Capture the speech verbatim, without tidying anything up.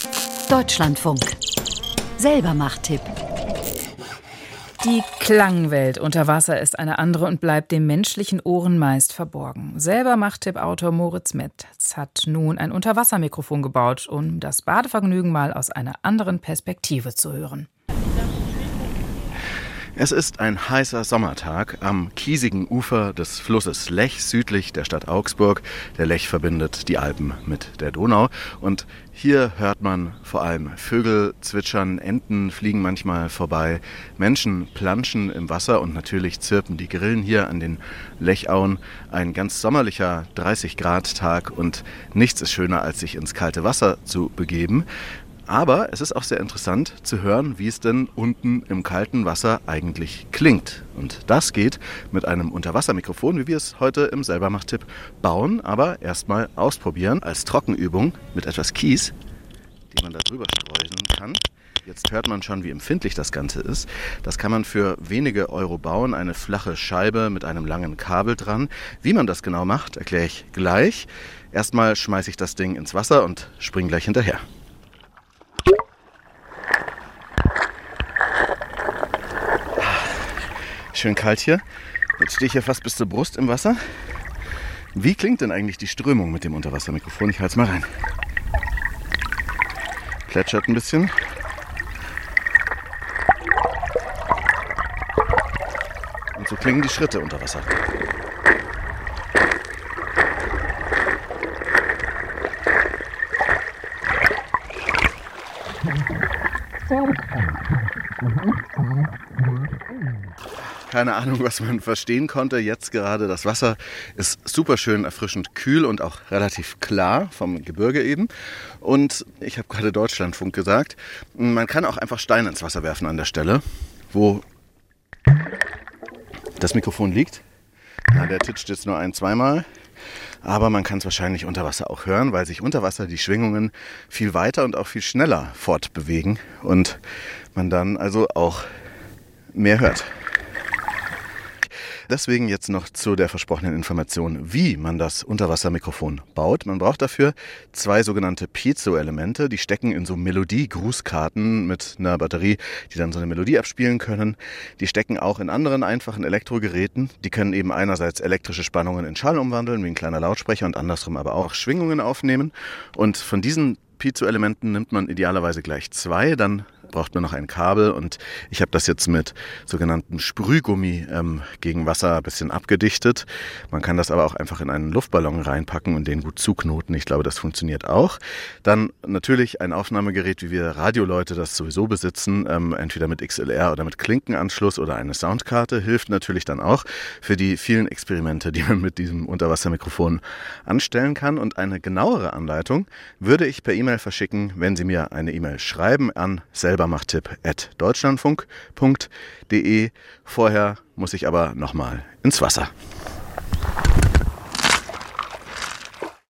Deutschlandfunk. Selbermacht-Tipp. Die Klangwelt unter Wasser ist eine andere und bleibt dem menschlichen Ohren meist verborgen. Selbermacht-Tipp-Autor Moritz Metz hat nun ein Unterwassermikrofon gebaut, um das Badevergnügen mal aus einer anderen Perspektive zu hören. Es ist ein heißer Sommertag am kiesigen Ufer des Flusses Lech südlich der Stadt Augsburg. Der Lech verbindet die Alpen mit der Donau und hier hört man vor allem Vögel zwitschern, Enten fliegen manchmal vorbei, Menschen planschen im Wasser und natürlich zirpen die Grillen hier an den Lechauen. Ein ganz sommerlicher dreißig Grad Tag und nichts ist schöner, als sich ins kalte Wasser zu begeben. Aber es ist auch sehr interessant zu hören, wie es denn unten im kalten Wasser eigentlich klingt. Und das geht mit einem Unterwassermikrofon, wie wir es heute im Selbermacht-Tipp bauen, aber erstmal ausprobieren als Trockenübung mit etwas Kies, den man da drüber streuen kann. Jetzt hört man schon, wie empfindlich das Ganze ist. Das kann man für wenige Euro bauen, eine flache Scheibe mit einem langen Kabel dran. Wie man das genau macht, erkläre ich gleich. Erstmal schmeiße ich das Ding ins Wasser und springe gleich hinterher. Schön kalt hier. Jetzt stehe ich hier fast bis zur Brust im Wasser. Wie klingt denn eigentlich die Strömung mit dem Unterwassermikrofon? Ich halte es mal rein. Plätschert ein bisschen. Und so klingen die Schritte unter Wasser. Keine Ahnung, was man verstehen konnte. Jetzt gerade das Wasser ist super schön erfrischend kühl und auch relativ klar vom Gebirge eben. Und ich habe gerade Deutschlandfunk gesagt, man kann auch einfach Steine ins Wasser werfen an der Stelle, wo das Mikrofon liegt. Ja, der titscht jetzt nur ein-, zweimal. Aber man kann es wahrscheinlich unter Wasser auch hören, weil sich unter Wasser die Schwingungen viel weiter und auch viel schneller fortbewegen und man dann also auch mehr hört. Deswegen jetzt noch zu der versprochenen Information, wie man das Unterwassermikrofon baut. Man braucht dafür zwei sogenannte Piezo-Elemente, die stecken in so Melodie-Grußkarten mit einer Batterie, die dann so eine Melodie abspielen können. Die stecken auch in anderen einfachen Elektrogeräten. Die können eben einerseits elektrische Spannungen in Schall umwandeln, wie ein kleiner Lautsprecher, und andersrum aber auch Schwingungen aufnehmen. Und von diesen Piezo-Elementen nimmt man idealerweise gleich zwei, dann braucht man noch ein Kabel und ich habe das jetzt mit sogenannten Sprühgummi ähm, gegen Wasser ein bisschen abgedichtet. Man kann das aber auch einfach in einen Luftballon reinpacken und den gut zuknoten. Ich glaube, das funktioniert auch. Dann natürlich ein Aufnahmegerät, wie wir Radioleute das sowieso besitzen, ähm, entweder mit X L R oder mit Klinkenanschluss oder eine Soundkarte, hilft natürlich dann auch für die vielen Experimente, die man mit diesem Unterwassermikrofon anstellen kann. Und eine genauere Anleitung würde ich per E-Mail verschicken, wenn Sie mir eine E-Mail schreiben an selbermachttipp at deutschlandfunk punkt de. Vorher muss ich aber nochmal ins Wasser.